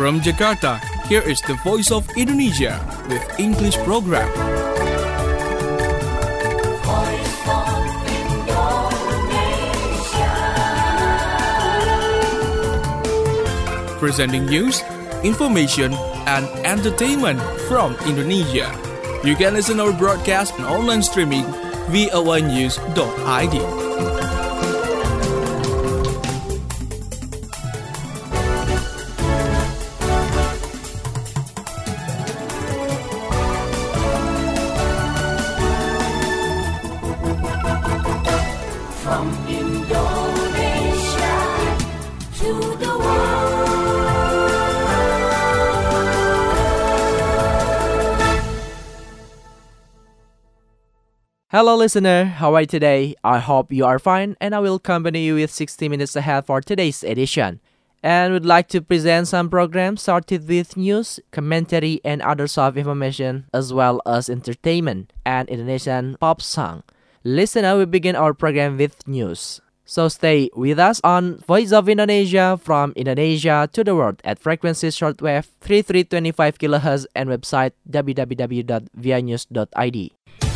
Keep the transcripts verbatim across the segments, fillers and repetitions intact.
From Jakarta, here is the Voice of Indonesia with English program. Voice of Indonesia. Presenting news, information, and entertainment from Indonesia. You can listen our broadcast and online streaming v o a news dot i d. From Indonesia to the world. Hello listener, how are you today? I hope you are fine and I will accompany you with sixty minutes ahead for today's edition. And would like to present some programs started with news, commentary and other soft information as well as entertainment and Indonesian pop song. Listener, we begin our program with news. So stay with us on Voice of Indonesia from Indonesia to the world at frequency shortwave thirty-three twenty-five kilohertz and website w w w dot v i news dot i d.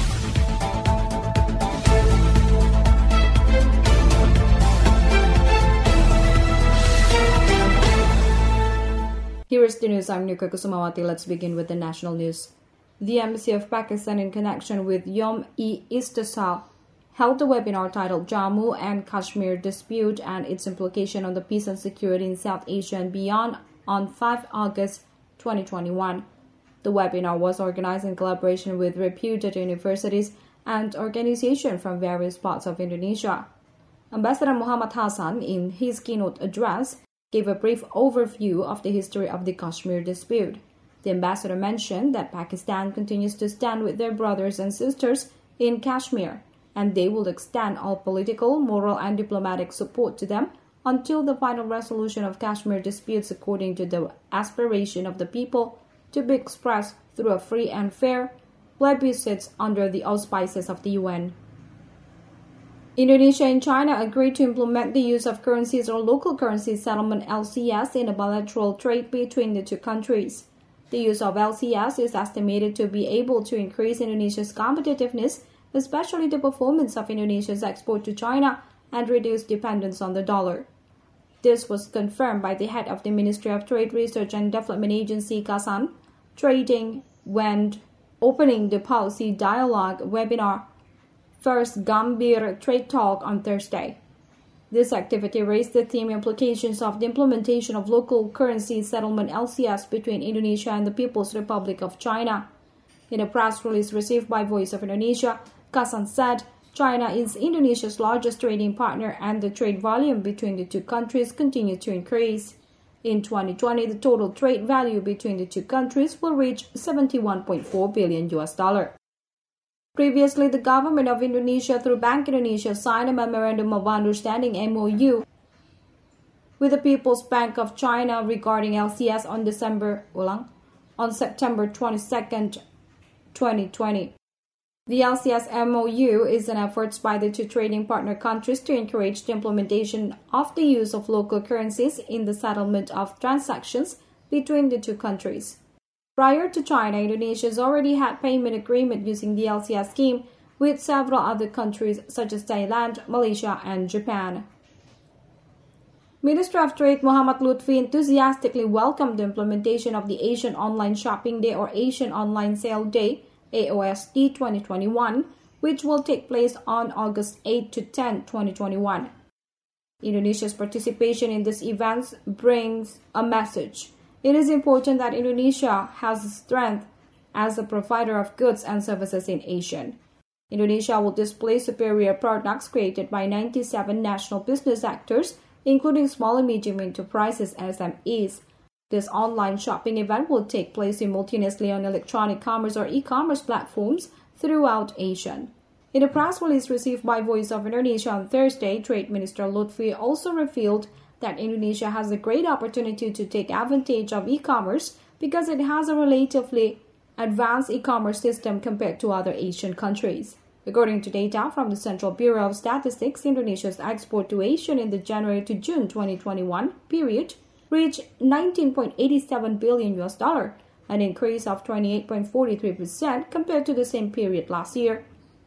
Here is the news. I'm Nuka Kusumawati. Let's begin with the national news. The Embassy of Pakistan, in connection with Yom-e-Istisal, held a webinar titled Jammu and Kashmir Dispute and its Implication on the Peace and Security in South Asia and Beyond on the fifth of August twenty twenty-one. The webinar was organized in collaboration with reputed universities and organizations from various parts of Indonesia. Ambassador Muhammad Hassan, in his keynote address, gave a brief overview of the history of the Kashmir dispute. The ambassador mentioned that Pakistan continues to stand with their brothers and sisters in Kashmir, and they will extend all political, moral, and diplomatic support to them until the final resolution of Kashmir disputes according to the aspiration of the people to be expressed through a free and fair plebiscite under the auspices of the U N. Indonesia and China agreed to implement the use of currencies or local currency settlement L C S in a bilateral trade between the two countries. The use of L C S is estimated to be able to increase Indonesia's competitiveness, especially the performance of Indonesia's export to China, and reduce dependence on the dollar. This was confirmed by the head of the Ministry of Trade, Research and Development Agency, Kasan Trading, when opening the policy dialogue webinar First Gambir Trade Talk on Thursday. This activity raised the theme implications of the implementation of local currency settlement L C S between Indonesia and the People's Republic of China. In a press release received by Voice of Indonesia, Kasan said China is Indonesia's largest trading partner and the trade volume between the two countries continued to increase. In twenty twenty, the total trade value between the two countries will reach seventy-one point four billion U S dollar. Previously, the government of Indonesia through Bank Indonesia signed a Memorandum of Understanding M O U with the People's Bank of China regarding L C S on December ulang, on September twenty-second, twenty twenty. The L C S M O U is an effort by the two trading partner countries to encourage the implementation of the use of local currencies in the settlement of transactions between the two countries. Prior to China, Indonesia has already had payment agreement using the L C S scheme with several other countries such as Thailand, Malaysia, and Japan. Minister of Trade Muhammad Lutfi enthusiastically welcomed the implementation of the Asian Online Shopping Day or Asian Online Sale Day, A O S D twenty twenty-one, which will take place on August eighth to tenth, twenty twenty-one. Indonesia's participation in this event brings a message. It is important that Indonesia has strength as a provider of goods and services in Asia. Indonesia will display superior products created by ninety-seven national business actors, including small and medium enterprises S M Es. This online shopping event will take place simultaneously on electronic commerce or e-commerce platforms throughout Asia. In a press release received by Voice of Indonesia on Thursday, Trade Minister Lutfi also revealed that Indonesia has a great opportunity to take advantage of e-commerce because it has a relatively advanced e-commerce system compared to other Asian countries. According to data from the Central Bureau of Statistics, Indonesia's export to Asia in the January to June twenty twenty-one period reached nineteen point eight seven billion U S dollar, an increase of twenty-eight point four three percent compared to the same period last year.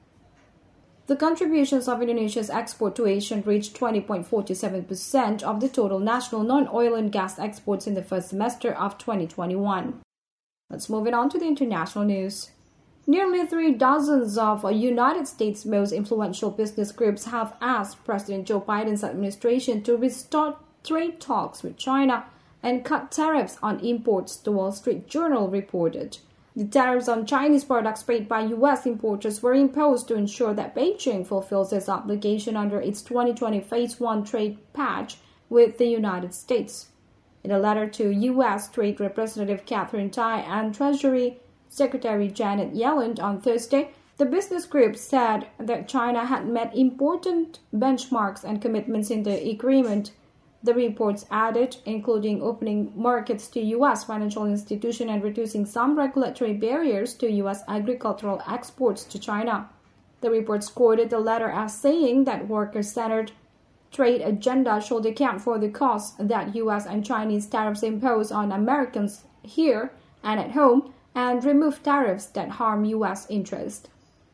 The contributions of Indonesia's export to Asia reached twenty point four seven percent of the total national non-oil and gas exports in the first semester of twenty twenty-one. Let's move it on to the international news. Nearly three dozens of United States' most influential business groups have asked President Joe Biden's administration to restart trade talks with China and cut tariffs on imports, the Wall Street Journal reported. The tariffs on Chinese products paid by U S importers were imposed to ensure that Beijing fulfills its obligation under its twenty twenty Phase one trade pact with the United States. In a letter to U S Trade Representative Catherine Tai and Treasury Secretary Janet Yellen on Thursday, the business group said that China had met important benchmarks and commitments in the agreement. The reports added, including opening markets to U S financial institutions and reducing some regulatory barriers to U S agricultural exports to China. The reports quoted the letter as saying that worker-centered trade agenda should account for the costs that U S and Chinese tariffs impose on Americans here and at home, and remove tariffs that harm U S interests.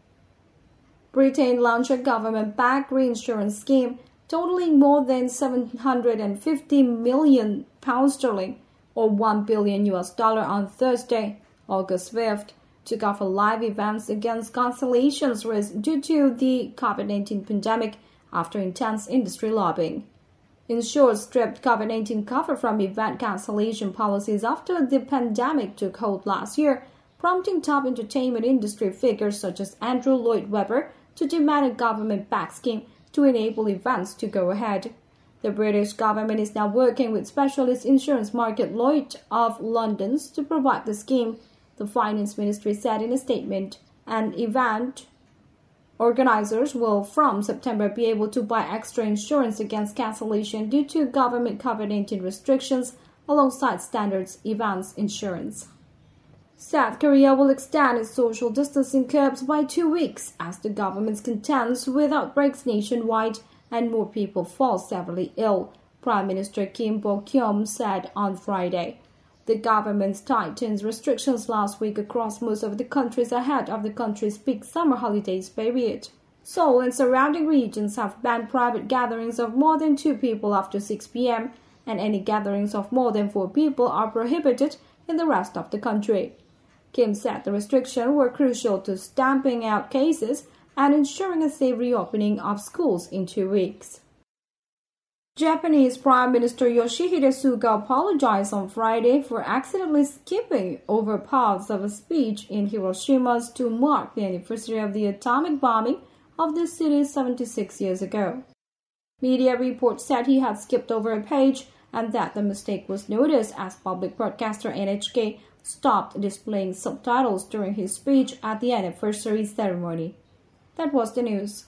Britain launched a government-backed reinsurance scheme totaling more than seven hundred fifty million pounds sterling or one billion U S dollar on Thursday, August fifth, to cover live events against cancellations risk due to the COVID nineteen pandemic after intense industry lobbying. Insurers stripped COVID nineteen cover from event cancellation policies after the pandemic took hold last year, prompting top entertainment industry figures such as Andrew Lloyd Webber to demand a government-backed scheme to enable events to go ahead. The British government is now working with specialist insurance market Lloyd of London to provide the scheme, the Finance Ministry said in a statement. An event organizers will from September be able to buy extra insurance against cancellation due to government COVID nineteen restrictions alongside standards events insurance. South Korea will extend its social distancing curbs by two weeks as the government contends with outbreaks nationwide and more people fall severely ill, Prime Minister Kim Bo-kyum said on Friday. The government tightened restrictions last week across most of the countries ahead of the country's peak summer holidays period. Seoul and surrounding regions have banned private gatherings of more than two people after six p.m., and any gatherings of more than four people are prohibited in the rest of the country. Kim said the restrictions were crucial to stamping out cases and ensuring a safe reopening of schools in two weeks. Japanese Prime Minister Yoshihide Suga apologized on Friday for accidentally skipping over parts of a speech in Hiroshima to mark the anniversary of the atomic bombing of the city seventy-six years ago. Media reports said he had skipped over a page and that the mistake was noticed as public broadcaster N H K stopped displaying subtitles during his speech at the anniversary ceremony. That was the news.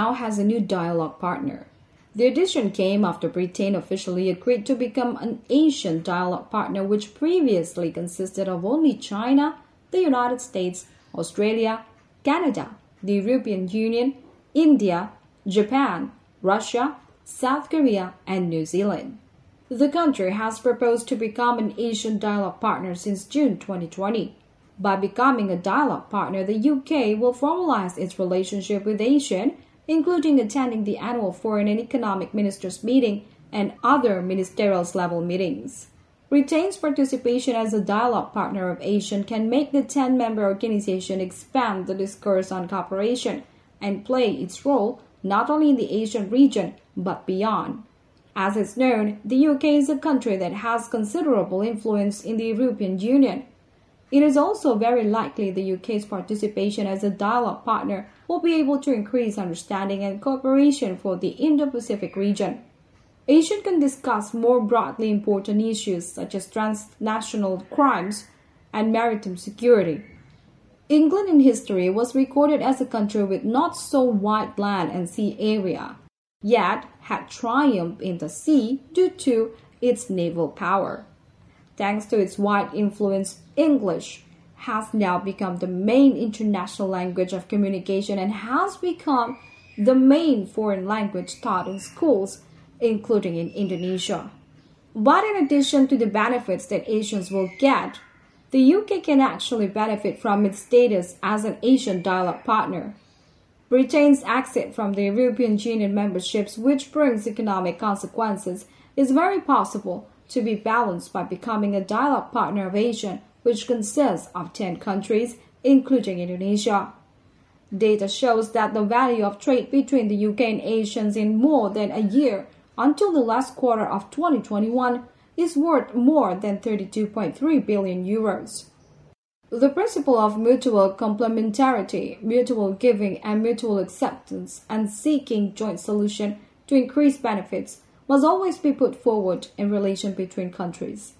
now has a new dialogue partner. The addition came after Britain officially agreed to become an Asian dialogue partner, which previously consisted of only China, the United States, Australia, Canada, the European Union, India, Japan, Russia, South Korea, and New Zealand. The country has proposed to become an Asian dialogue partner since June twenty twenty. By becoming a dialogue partner, the U K will formalize its relationship with ASEAN, including attending the annual Foreign and Economic Ministers meeting and other ministerial level meetings. Britain's participation as a dialogue partner of ASEAN can make the ten-member organization expand the discourse on cooperation and play its role not only in the Asian region but beyond. As is known, the U K is a country that has considerable influence in the European Union. It is also very likely the U K's participation as a dialogue partner will be able to increase understanding and cooperation for the Indo-Pacific region. ASEAN can discuss more broadly important issues such as transnational crimes and maritime security. England in history was recorded as a country with not so wide land and sea area, yet had triumphed in the sea due to its naval power. Thanks to its wide influence, English has now become the main international language of communication and has become the main foreign language taught in schools, including in Indonesia. But in addition to the benefits that Asians will get, the U K can actually benefit from its status as an Asian dialogue partner. Britain's exit from the European Union memberships, which brings economic consequences, is very possible to be balanced by becoming a dialogue partner of ASEAN, which consists of ten countries, including Indonesia. Data shows that the value of trade between the U K and Asians in more than a year until the last quarter of twenty twenty-one is worth more than thirty-two point three billion euros. The principle of mutual complementarity, mutual giving and mutual acceptance and seeking joint solution to increase benefits must always be put forward in relation between countries,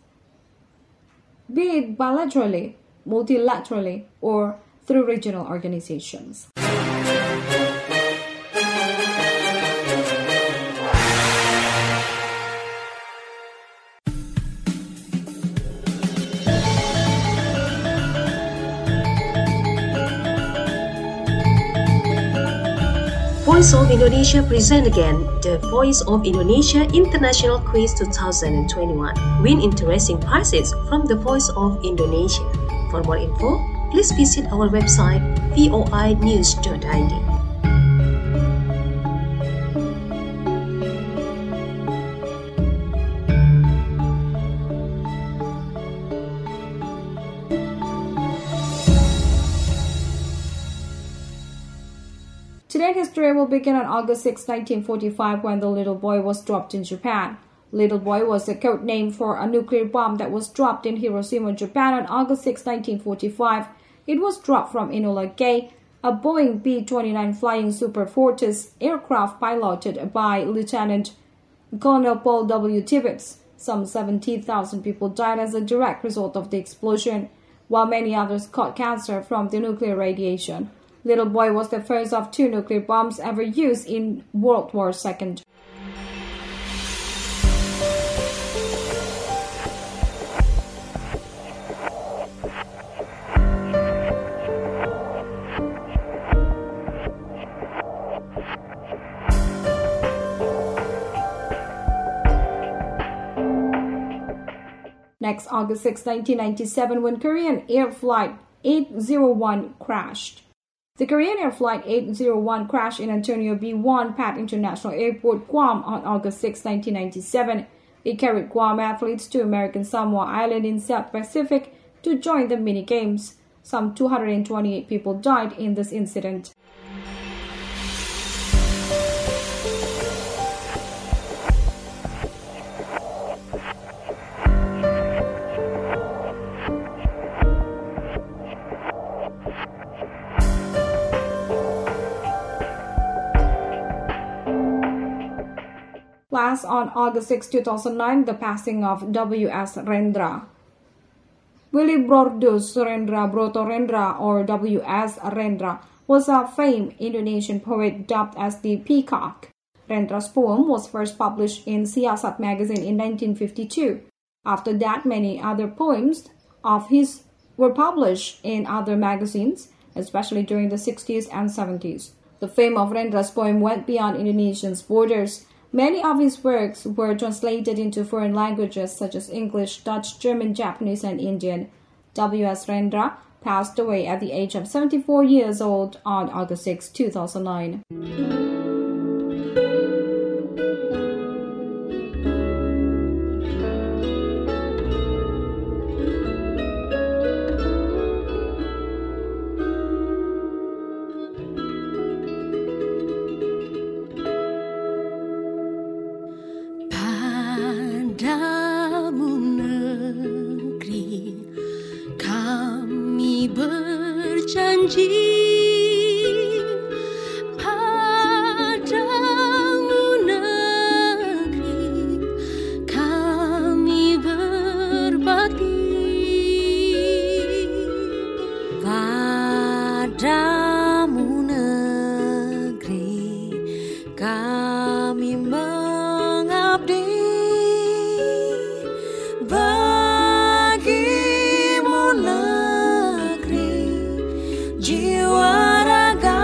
be it bilaterally, multilaterally, or through regional organizations. Voice of Indonesia present again the Voice of Indonesia International Quiz twenty twenty-one. Win interesting prizes from the Voice of Indonesia. For more info, please visit our website v o i news dot i d. Today's history will begin on August sixth, nineteen forty-five, when the Little Boy was dropped in Japan. Little Boy was a code name for a nuclear bomb that was dropped in Hiroshima, Japan on August sixth, nineteen forty-five. It was dropped from Enola Gay, a Boeing B twenty-nine Flying Super Fortress aircraft piloted by Lieutenant Colonel Paul W. Tibbets. Some seventeen thousand people died as a direct result of the explosion, while many others caught cancer from the nuclear radiation. Little Boy was the first of two nuclear bombs ever used in World War Two. Next, August sixth, nineteen ninety-seven, when Korean Air Flight eight oh one crashed. The Korean Air Flight eight oh one crashed in Antonio B. Won Pat International Airport, Guam on August sixth, nineteen ninety-seven. It carried Guam athletes to American Samoa Island in South Pacific to join the mini games. Some two hundred twenty-eight people died in this incident. Last, on August sixth, two thousand nine, the passing of W S Rendra. Willy Brodus Rendra Broto Rendra, or W S Rendra, was a famed Indonesian poet dubbed as the Peacock. Rendra's poem was first published in Siasat magazine in nineteen fifty-two. After that, many other poems of his were published in other magazines, especially during the sixties and seventies. The fame of Rendra's poem went beyond Indonesia's borders. Many of his works were translated into foreign languages such as English, Dutch, German, Japanese, and Indian. W S Rendra passed away at the age of seventy-four years old on August sixth, two thousand nine. Padamu negeri kami berjanji, padamu negeri kami berbakti, padamu negeri kami mengabdi. Bagimu negeri jiwa raga,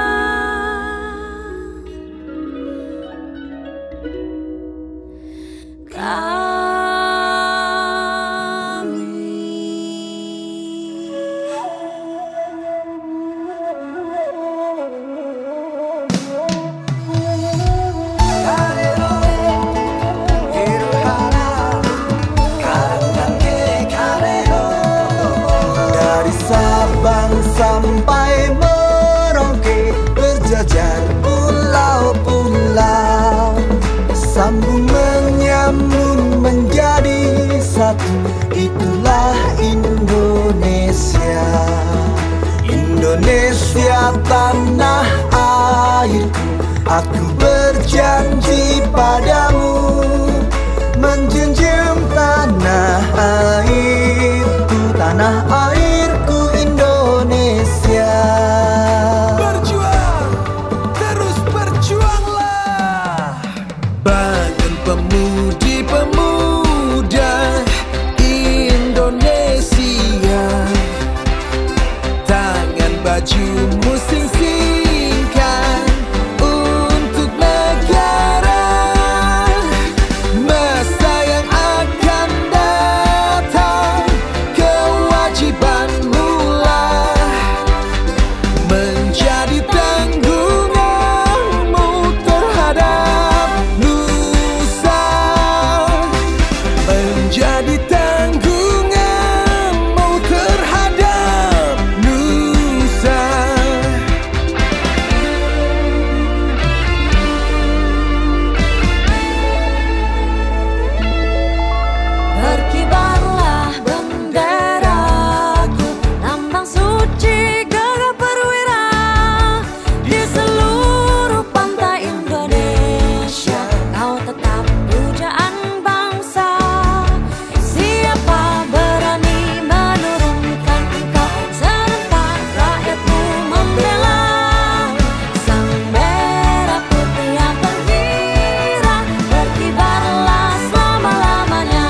sampai Merauke, berjajar pulau-pulau, sambung menyambung menjadi satu. Itulah Indonesia, Indonesia tanah airku. Aku berjanji padamu, menjunjung tanah airku, tanah airku Indonesia. Berjuang, terus berjuanglah. Bangun pemudi-pemuda Indonesia, tangan bajumu sing-singkan untuk negara. Masa yang akan datang, kewajibanmu menjadi tanggunganmu terhadap nusa, menjadi tanggunganmu terhadap nusa. berkibarlah benderaku, lambang suci gagah perwira di seluruh pantai Indonesia. Kau tetap pujaan bangsa, siapa berani menurunkan engkau? Serentak rakyatmu membela sang merah putih yang terkirat, berkibarlah selama-lamanya.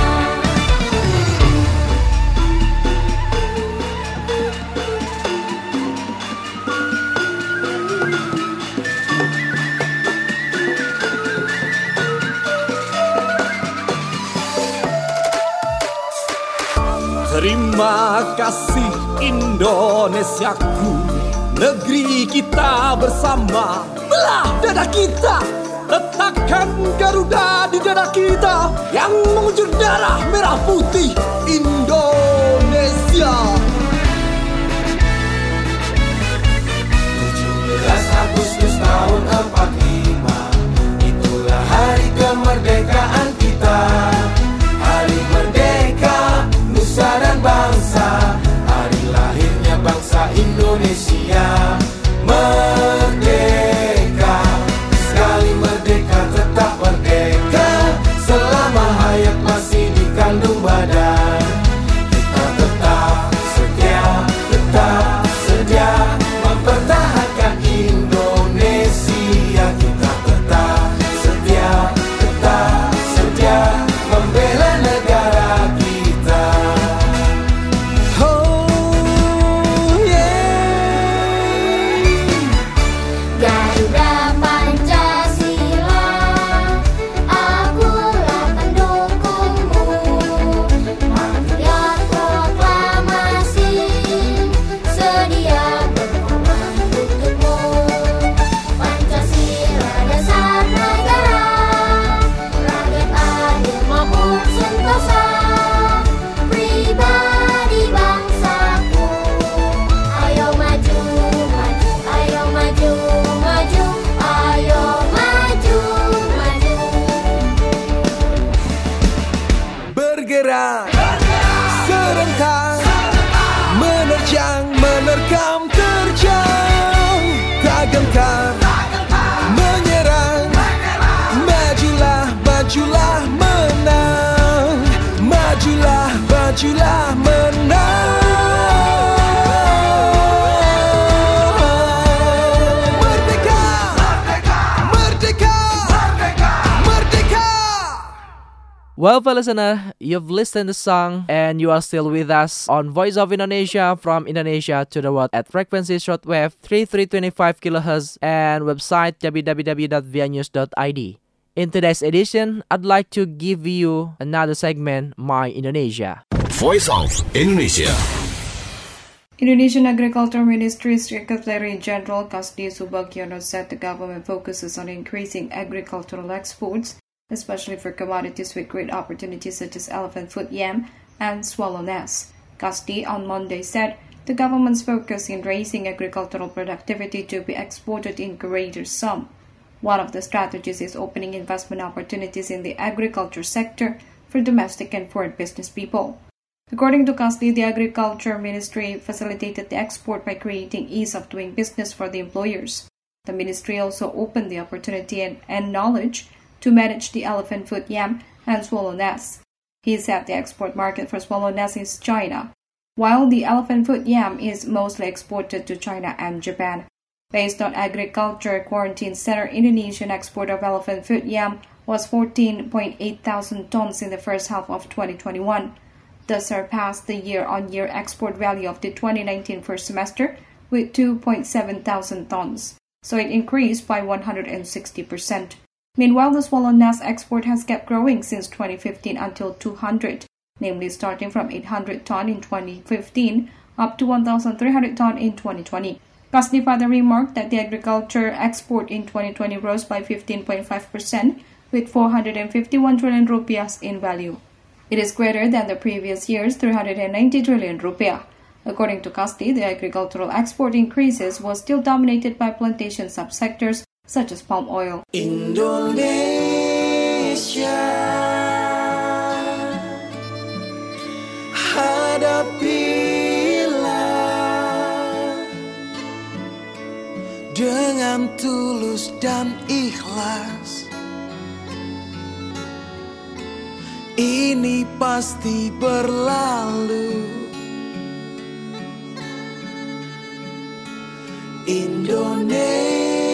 Terima kasih Indonesiaku, negeri kita bersama. Belah dada kita, letakkan Garuda di dada kita yang mengucur darah merah putih Indonesia. tujuh belas Agustus tahun empat puluh lima, itulah hari kemerdekaan kita. Hari merdeka nusa dan bangsa, hari lahirnya bangsa Indonesia. Merdeka, sekali merdeka tetap merdeka, selama hayat masih dikandung badan. bergerak serentak, menerjang, menerkam, terjang, tak gentar, menyerang, majulah, majulah, menang, majulah, majulah, menang. Merdeka, merdeka, merdeka, merdeka. Well, fellow listener, you've listened to the song and you are still with us on Voice of Indonesia from Indonesia to the world at frequency shortwave thirty-three twenty-five kilohertz and website w w w dot v i news dot i d. In today's edition, I'd like to give you another segment, My Indonesia. Voice of Indonesia. Indonesian Agriculture Ministry Secretary General Kasdi Subagiono said the government focuses on increasing agricultural exports, especially for commodities with great opportunities such as elephant foot yam and swallow nest. Kasdi on Monday said the government's focus in raising agricultural productivity to be exported in greater sum. One of the strategies is opening investment opportunities in the agriculture sector for domestic and foreign business people. According to Kasdi, the Agriculture Ministry facilitated the export by creating ease of doing business for the employers. The ministry also opened the opportunity and, and knowledge to manage the elephant foot yam and swallow nest. He said the export market for swallow nest is China, while the elephant foot yam is mostly exported to China and Japan. Based on Agriculture Quarantine Center, Indonesian export of elephant foot yam was fourteen point eight thousand tons in the first half of twenty twenty-one, thus surpassed the year-on-year export value of the twenty nineteen first semester with two point seven thousand tons, so it increased by one hundred sixty percent. Meanwhile, the swallow nest export has kept growing since twenty fifteen until two hundred, namely starting from eight hundred ton in twenty fifteen up to one thousand three hundred ton in twenty twenty. Kasdi further remarked that the agriculture export in twenty twenty rose by fifteen point five percent with four hundred fifty-one trillion rupiah in value. It is greater than the previous year's three hundred ninety trillion rupiah. According to Kasdi, the agricultural export increases was still dominated by plantation subsectors such as palm oil. Indonesia, hadapilah dengan tulus dan ikhlas. Ini pasti berlalu. Indonesia.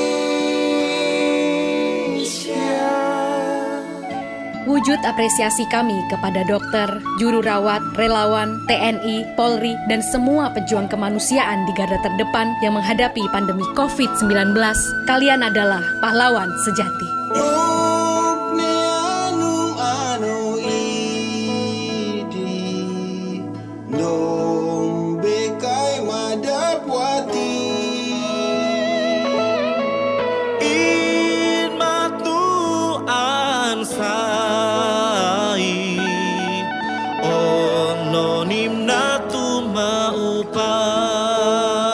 Wujud apresiasi kami kepada dokter, juru rawat, relawan, T N I, Polri, dan semua pejuang kemanusiaan di garda terdepan yang menghadapi pandemi covid sembilan belas. Kalian adalah pahlawan sejati.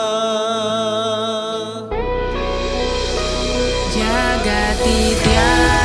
Jaga tiada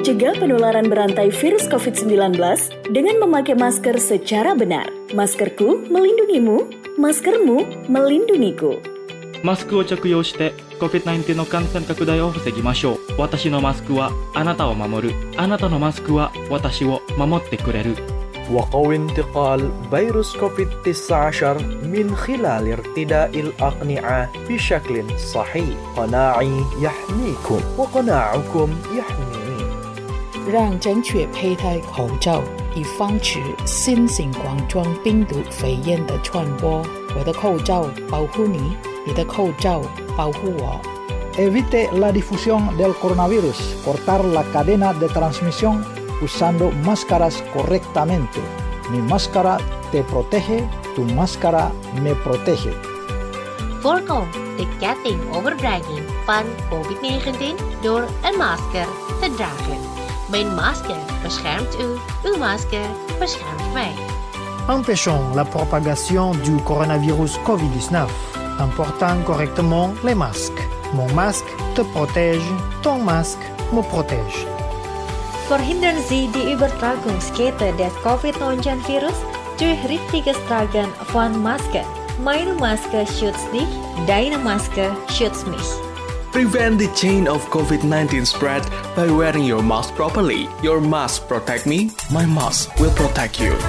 mencegah penularan berantai virus covid sembilan belas dengan memakai masker secara benar. Maskerku melindungimu, maskermu melindungiku. マスクを着用して コビッドナインティーン の感染拡大を防ぎましょう。私のマスクはあなたを守る。あなたのマスクは私を守ってくれる。 وقو انتقال فيروس كوفيد تسعة عشر من خلال ارتداء الأقنعة بشكل صحيح. قناعي يحميكم وقناعكم يحميني. 让正确佩戴口罩，以防止新型冠状病毒肺炎的传播。我的口罩保护你，你的口罩保护我。 Evite la difusión del coronavirus. Cortar la cadena de transmisión usando máscaras correctamente. Mi máscara te protege, tu máscara me protege. Voorkom de ketting overdraging van covid negentien door een masker te dragen. Mijn masker beschermt u, uw masker beschermt mij. Empêchons la propagation du coronavirus covid dix-neuf en portant correctement les masques. Mon masque te protège, ton masque me protège. Verhindern Sie die Übertragung später des covid neunzehn virus durch richtiges Tragen von Maske. Meine Maske schützt dich, deine Maske schützt mich. Prevent the chain of covid nineteen spread by wearing your mask properly. Your mask protect me, my mask will protect you.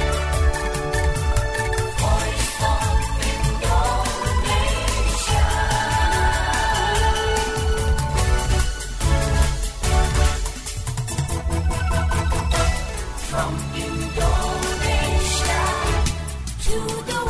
From Indonesia to the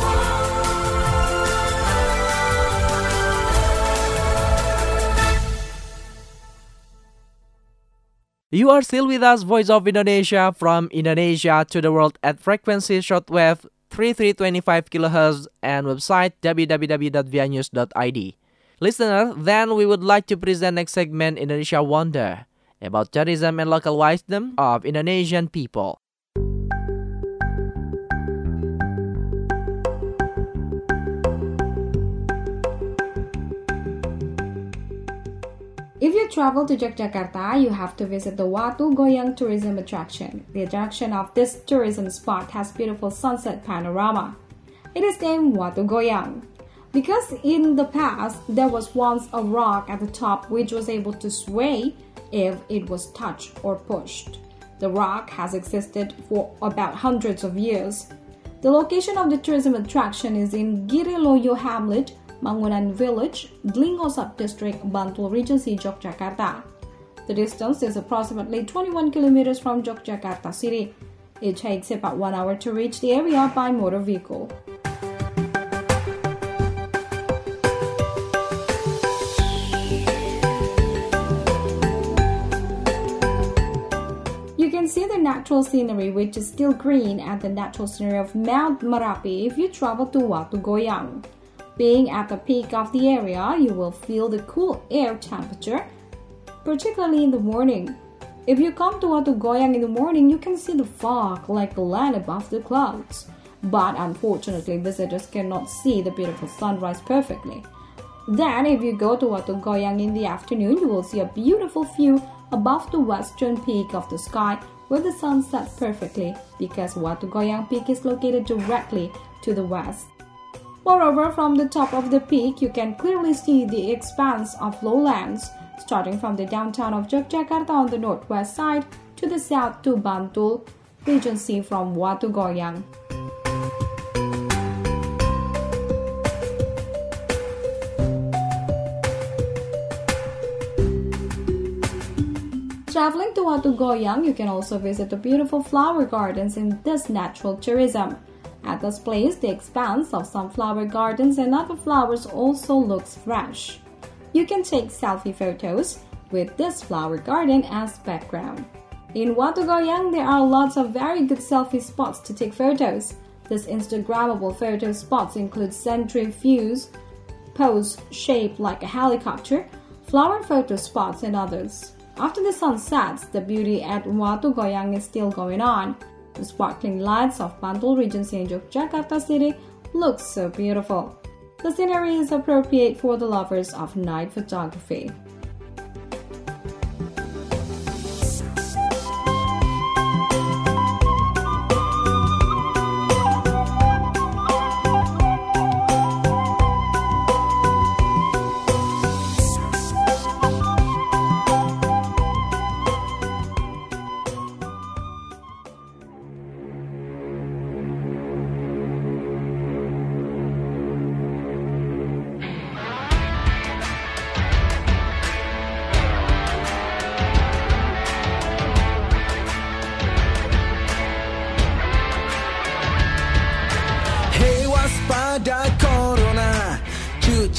You are still with us, Voice of Indonesia, from Indonesia to the world at frequency shortwave thirty-three twenty-five kilohertz and website w w w dot v i news dot i d. Listener, then we would like to present next segment Indonesia Wonder, about tourism and local wisdom of Indonesian people. If you travel to Yogyakarta, you have to visit the Watu Goyang tourism attraction. The attraction of this tourism spot has beautiful sunset panorama. It is named Watu Goyang because in the past there was once a rock at the top which was able to sway if it was touched or pushed. The rock has existed for about hundreds of years. The location of the tourism attraction is in Giriloyo Hamlet, Mangunan Village, Dlingo Sub-District, Bantul Regency, Yogyakarta. The distance is approximately twenty-one kilometers from Yogyakarta city. It takes about one hour to reach the area by motor vehicle. You can see the natural scenery which is still green at the natural scenery of Mount Merapi if you travel to Watu Goyang. Being at the peak of the area, you will feel the cool air temperature, particularly in the morning. If you come to Watu Goyang in the morning, you can see the fog like a land above the clouds. But unfortunately, visitors cannot see the beautiful sunrise perfectly. Then, if you go to Watu Goyang in the afternoon, you will see a beautiful view above the western peak of the sky where the sun sets perfectly because Watu Goyang peak is located directly to the west. Moreover, from the top of the peak, you can clearly see the expanse of lowlands, starting from the downtown of Yogyakarta on the northwest side to the south to Bantul Regency from Watu Goyang. Traveling to Watu Goyang, you can also visit the beautiful flower gardens in this natural tourism. At this place, the expanse of some flower gardens and other flowers also looks fresh. You can take selfie photos with this flower garden as background. In Watu Goyang, there are lots of very good selfie spots to take photos. These Instagrammable photo spots include scenery views, pose shaped like a helicopter, flower photo spots, and others. After the sun sets, the beauty at Watu Goyang is still going on. The sparkling lights of Bantul Regency in Yogyakarta city look so beautiful. The scenery is appropriate for the lovers of night photography.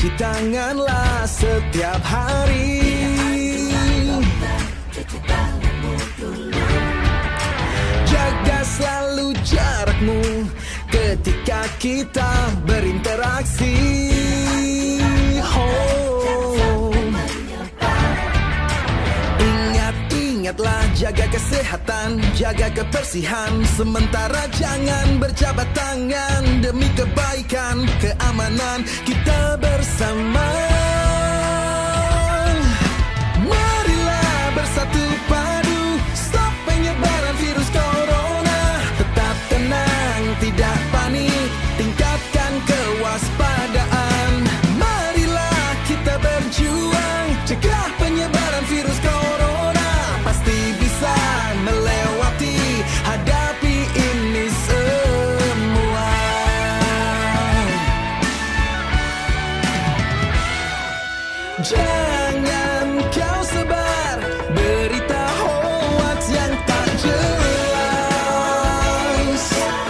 cuci tanganlah setiap hari. Jaga selalu jarakmu ketika kita berinteraksi. Oh. Ingat, ingatlah jaga kesehatan, jaga kebersihan. Sementara jangan berjabat tangan demi kebaikan, keamanan kita bersama. Marilah bersatu padu, stop penyebaran virus corona. Tetap tenang, tidak panik, tingkatkan kewaspadaan. Marilah kita berjuang, cegah penyebaran virus corona. Pasti bisa melewati, hadapi ini semua. Jangan kau sebar berita hoax yang tak jelas.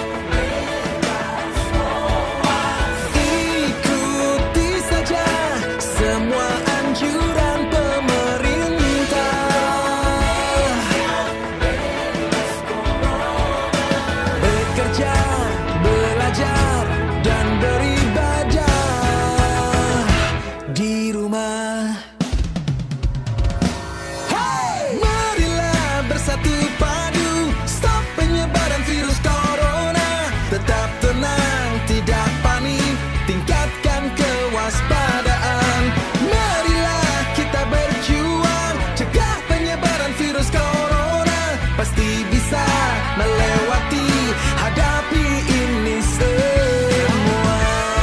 Ikuti saja semua anjuran pemerintah. Bekerja, belajar, dan beribadah di rumah. Hey! Marilah bersatu padu, stop penyebaran virus corona. Tetap tenang, tidak panik, tingkatkan kewaspadaan. Marilah kita berjuang, cegah penyebaran virus corona. Pasti bisa melewati, hadapi ini semua.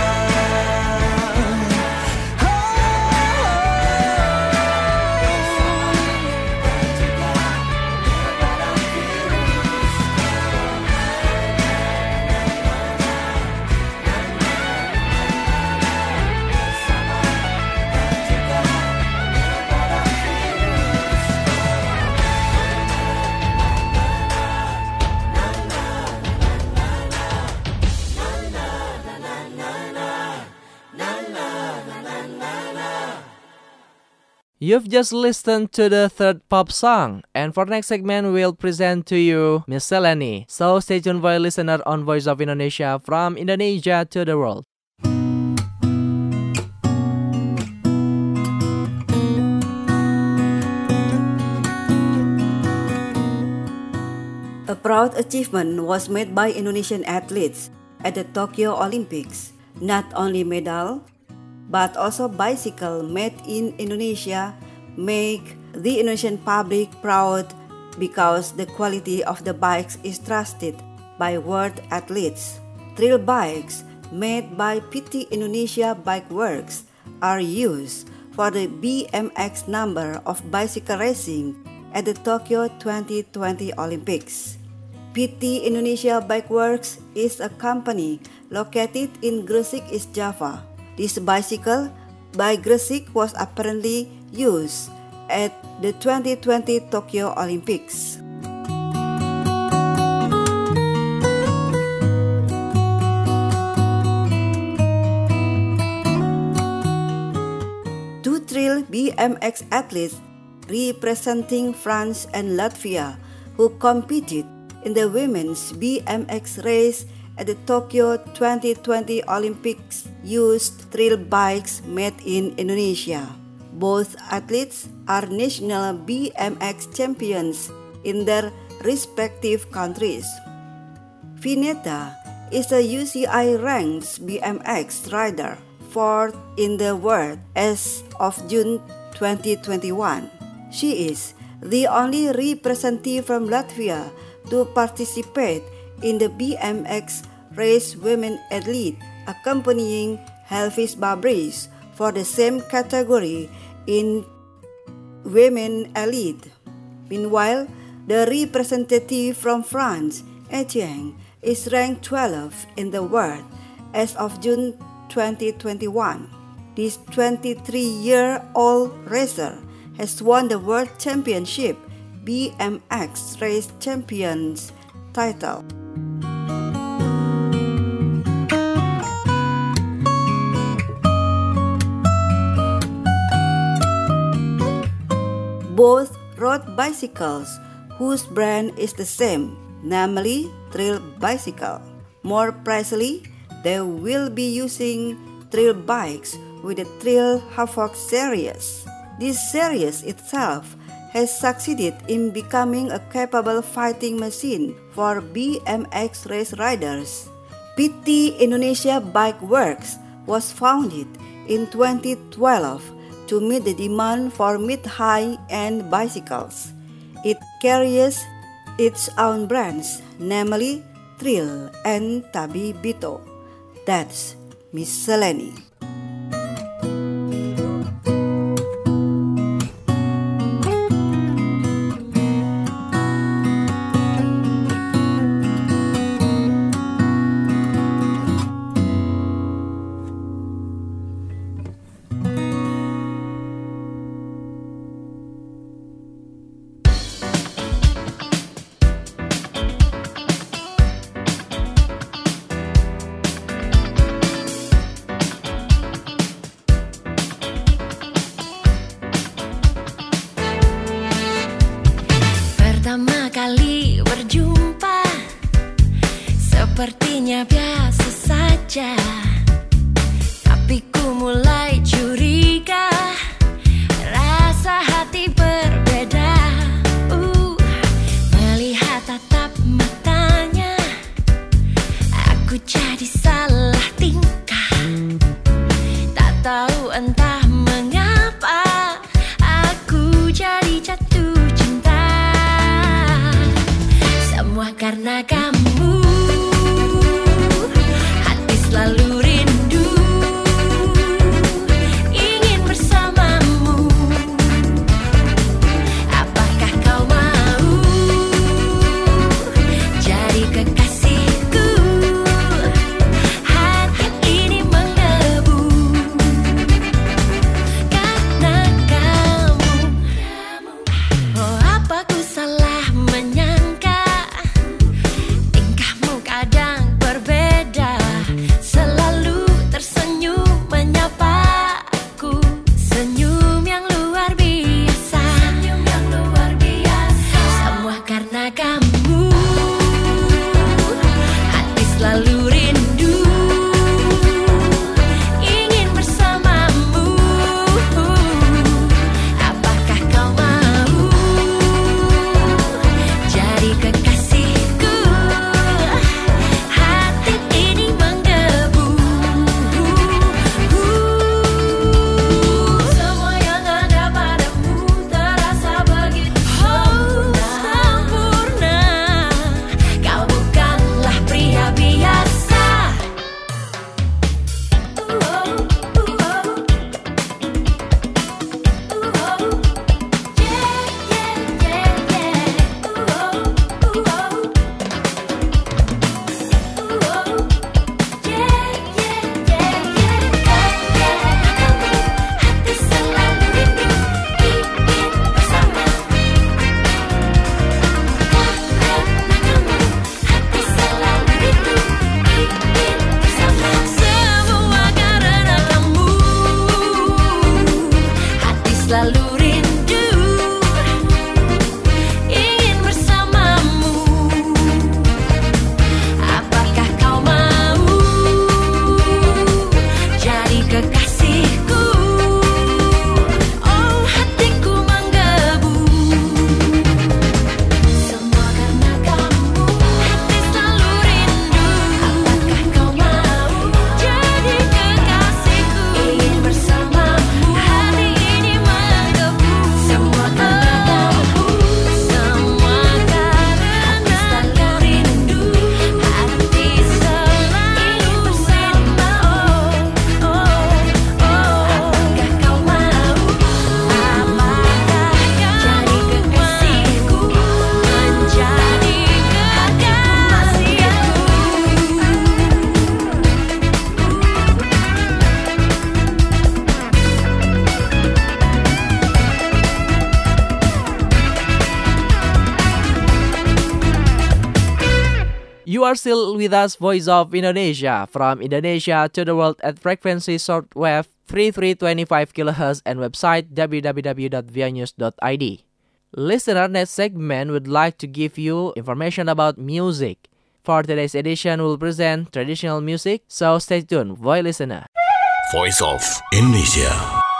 You've just listened to the third pop song, and for next segment we'll present to you Miscellany. So stay tuned for a listener on Voice of Indonesia, from Indonesia to the world. A proud achievement was made by Indonesian athletes at the Tokyo Olympics. Not only medal, but also bicycle made in Indonesia make the Indonesian public proud because the quality of the bikes is trusted by world athletes. Trail bikes made by P T Indonesia Bike Works are used for the B M X number of bicycle racing at the Tokyo twenty twenty Olympics. P T Indonesia Bike Works is a company located in Gresik, East Java. This bicycle by Gresik was apparently used at the twenty twenty Tokyo Olympics. Two trail B M X athletes representing France and Latvia who competed in the women's B M X race at the Tokyo twenty twenty Olympics used trail bikes made in Indonesia. Both athletes are national B M X champions in their respective countries. Vineta is a U C I ranked B M X rider, fourth in the world as of June twenty twenty-one. She is the only representative from Latvia to participate in the B M X race women athlete, accompanying Helvis Babris for the same category in women elite. Meanwhile, the representative from France, Etienne, is ranked twelfth in the world as of June twenty twenty-one. This twenty-three-year-old racer has won the World Championship B M X Race Champions title. both road bicycles whose brand is the same, namely trail bicycle. More precisely, they will be using trail bikes with the Trail Havoc series. This series itself has succeeded in becoming a capable fighting machine for B M X race riders. P T Indonesia Bike Works was founded in twenty twelve to meet the demand for mid-high-end bicycles. It carries its own brands, namely Trill and Tabi Bito. That's Miss Seleni. Pertama kali berjumpa, sepertinya biasa saja, tapi ku mulai curiga, rasa hati berbeda. uh, Melihat tatap matanya, aku jadi salah tingkah. Tak tahu entah mengapa, aku jadi jatuh cinta. Semua karena kamu, hati selalu rindu, ingin bersamamu. Apakah kau mau jadi kekasihku? Hati ini menggebu karena kamu. Oh, apa ku salah menyangka, tingkahmu kadang berbeda, selalu tersenyum menyapaku, senyum yang luar biasa, senyum yang luar biasa. Semua karena kamu, hati selalu rindu, ingin bersamamu. Apakah kau mau jadi kekasihku? Hati ini menggebu. Semua yang ada padamu terasa begitu sempurna. Kau bukanlah pria biasa. Hati selalu rindu, ingin bersama. Hati selalu rindu, ingin bersama. Semua karena kamu, hati selalu rindu, ingin bersamamu. Apakah kau mau jadi kekasihku? Oh, hatiku menggebu. Semua karena kamu, hati selalu rindu. Apakah kau mau jadi kekasihku? Ingin bersamamu. Hati ini menggebu. Semua karena kamu, semua karena selalu rindu. Hati selalu bersama. Oh, oh, oh. Apakah kau mau? Apakah jadi kekasihku? Menjadi kekasihku. You are still with us, Voice of Indonesia, from Indonesia to the world at frequency shortwave three three two five kilohertz and website w w w dot v i news dot i d. Listener, next segment would like to give you information about music. For today's edition, we'll present traditional music, so stay tuned, Voice Listener. Voice of Indonesia.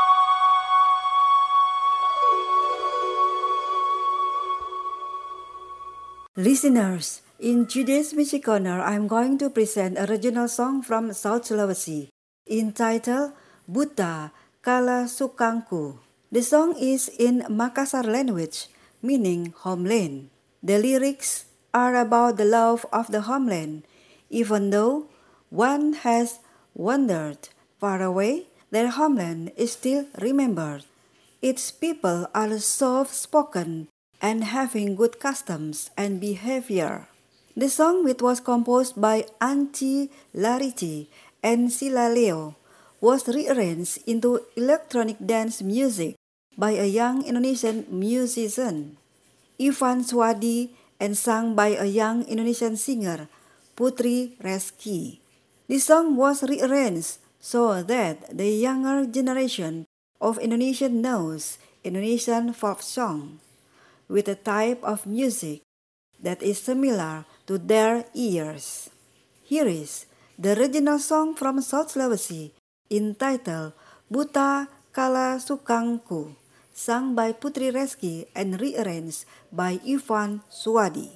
Listeners, in today's Music Corner, I'm going to present a regional song from South Sulawesi entitled Buta Kala Sukangku. The song is in Makassar language, meaning homeland. The lyrics are about the love of the homeland. Even though one has wandered far away, their homeland is still remembered. Its people are soft-spoken and having good customs and behavior. The song, which was composed by Anci Lariti and Sila Leo, was rearranged into electronic dance music by a young Indonesian musician, Ivan Suwadi, and sung by a young Indonesian singer, Putri Reski. The song was rearranged so that the younger generation of Indonesian knows Indonesian folk song, with a type of music that is similar to their ears. Here is the regional song from South Sulawesi entitled Buta Kala Sukangku, sung by Putri Reski and rearranged by Ivan Suwadi.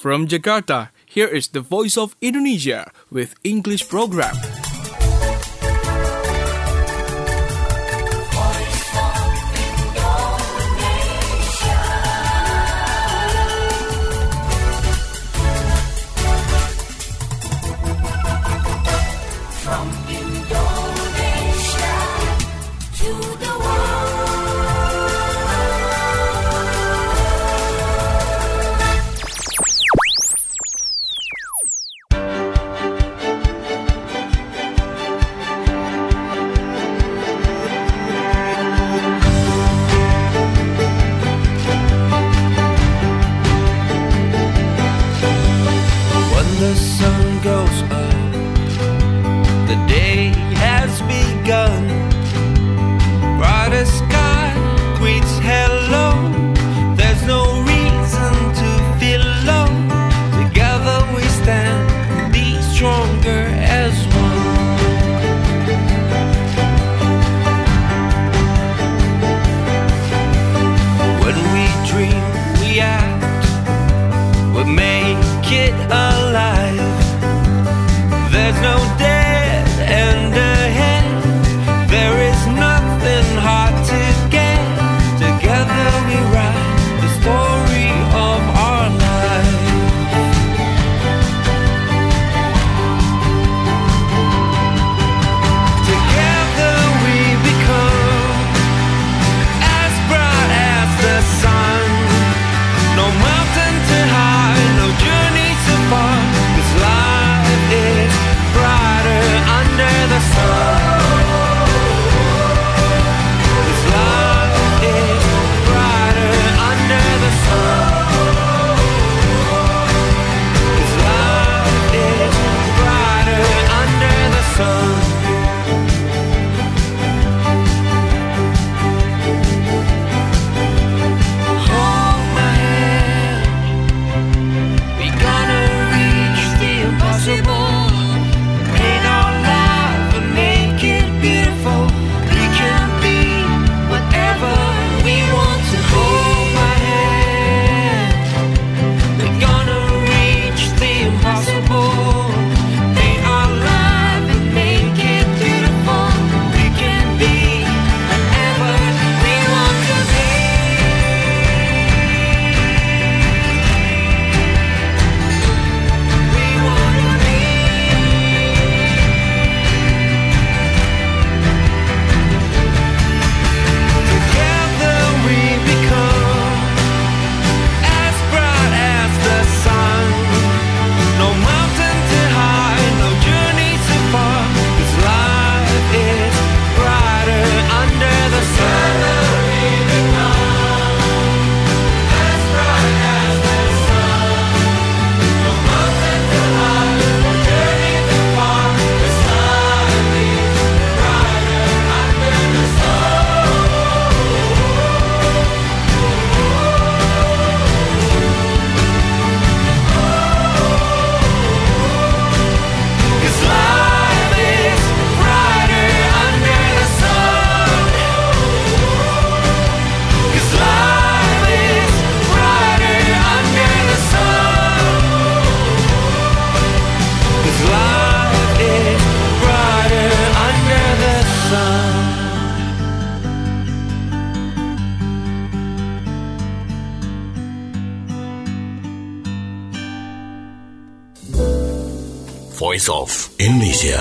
From Jakarta, here is the Voice of Indonesia with English program. From Indonesia to the When the sun goes up, the day has begun. Brighter sky greets hello. There's no reason to feel low. Together we stand, be stronger as one. When we dream, we act, we make it alive. There's no dead end ahead. There is nothing hard to get. Together we write the story of our life. Together we become as bright as the sun. No mountain too high, no journey too far. 'Cause life is brighter under the sun. 'Cause life is brighter under the sun. 'Cause life is brighter under the sun. Hold my hand, we gonna reach the impossible. Paint our life and make it beautiful. We can be whatever we want to hold my hand. We're gonna reach the impossible. Paint our life and make it beautiful. We can be whatever we want to be. We wanna be. Together we become as bright as the sun. No mountain too high, no journey too far. 'Cause life is brighter under the sun. We become as bright as the sun. No mountain too high, no journey too far. 'Cause life is brighter under the sun. 'Cause life is brighter under the sun. 'Cause life is brighter under the sun. 'Cause life is brighter under the sun. Voice of Indonesia.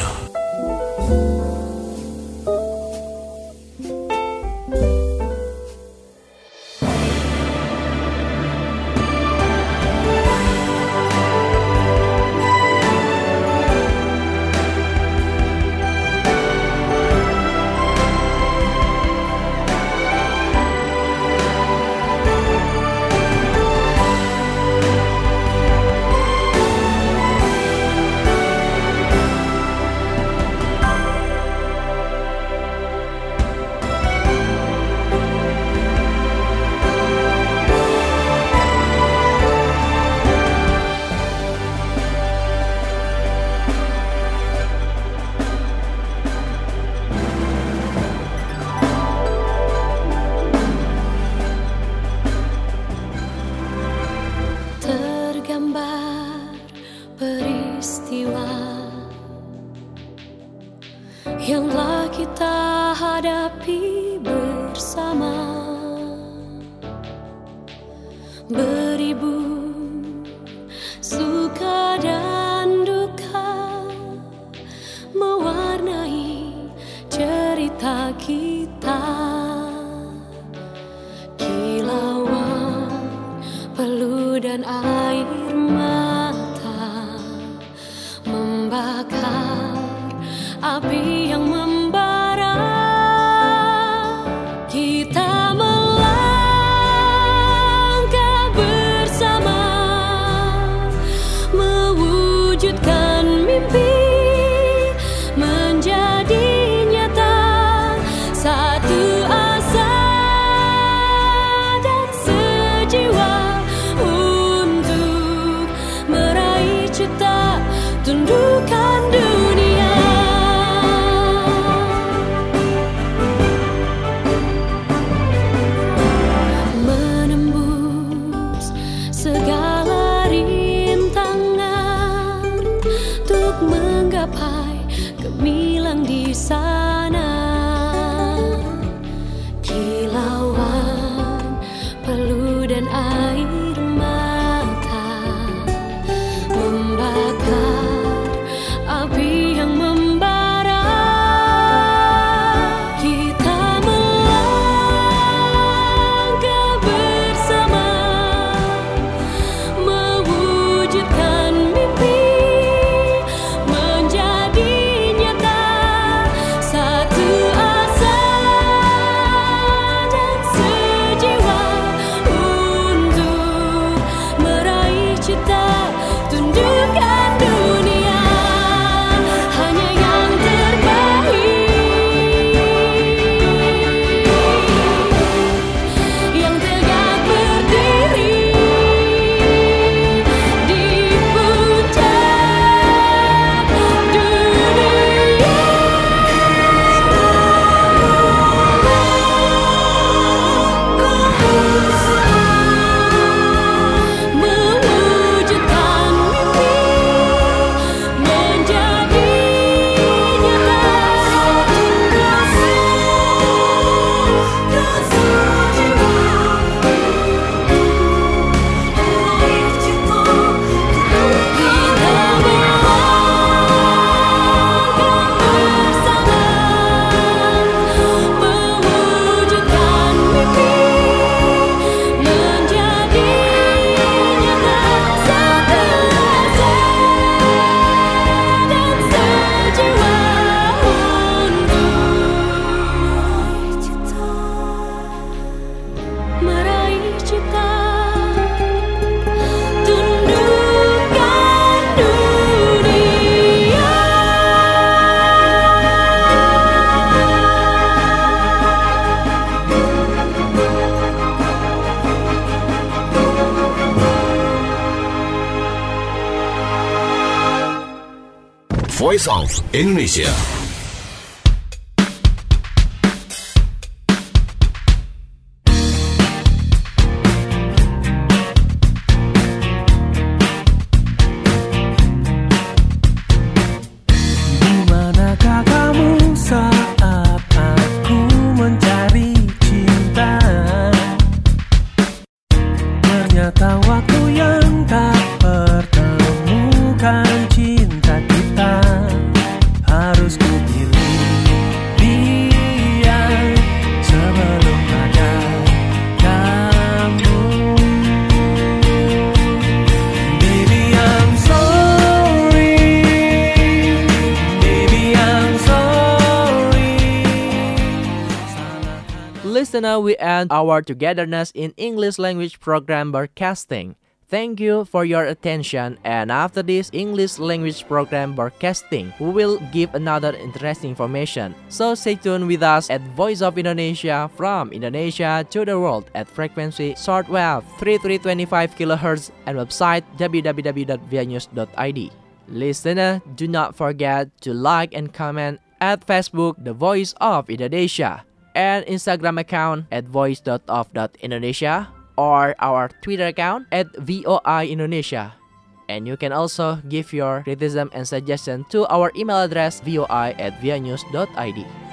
hadapi bersama. Beribu suka dan duka mewarnai cerita kita. Kilauan peluh dan air mata membakar api yang membara. Kita melangkah bersama mewujudkan mimpi menjadi nyata. Satu asa dan sejiwa untuk meraih cita, tundukkan dunia. Menembus segala rintangan untuk menggapai gemilang di sana. Kilauan peluh dan air mata membakar api yang membara. Kita melangkah bersama mewujudkan mimpi menjadi nyata. Satu asa dan sejiwa untuk meraih cita, tundukkan dunia. Hanya yang terbaik yang tegak berdiri di puncak dunia. Mewujudkan mimpi menjadi nyata. Satu rasa dan sejiwa meraih cita. Kita melangkah bersama mewujudkan mimpi menjadi nyata. Satu asa dan sejiwa untuk meraih cita, tundukkan dunia. Voice of Indonesia. Dimanakah kamu saat aku mencari cinta? Ternyata waktu yang tak pertemukan cinta kita. Harus ku pilih dia sebelum ada kamu. Baby I'm sorry, baby I'm sorry. Listener, we end our togetherness in English language program broadcasting. Thank you for your attention, and after this English language program broadcasting, we will give another interesting information. So stay tuned with us at Voice of Indonesia, from Indonesia to the world, at frequency shortwave thirty-three twenty-five kilohertz and website w w w dot v i news dot i d. Listener, do not forget to like and comment at Facebook The Voice of Indonesia, and Instagram account at voice dot of dot indonesia, or our Twitter account at V O I Indonesia. And you can also give your criticism and suggestion to our email address voi at v i news dot i d.